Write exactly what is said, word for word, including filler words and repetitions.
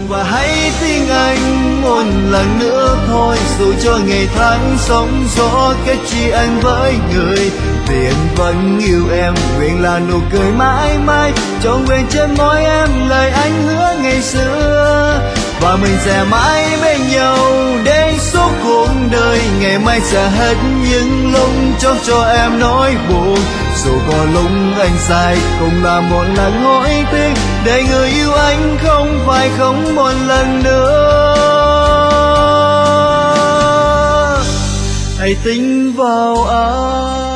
và hãy tin anh một lần nữa thôi. Dù cho ngày tháng sóng gió cách chi anh với người, vì anh vẫn yêu em, nguyện là nụ cười mãi mãi trọn vẹn trên môi em, lời anh hứa ngày xưa. Và mình sẽ mãi bên nhau đến suốt cuộc đời, ngày mai sẽ hết những lúc chốc cho em nỗi buồn. Dù có lúc anh sai cũng là một lần hối tiếc, để người yêu anh không phải không một lần nữa. Hãy tin vào anh.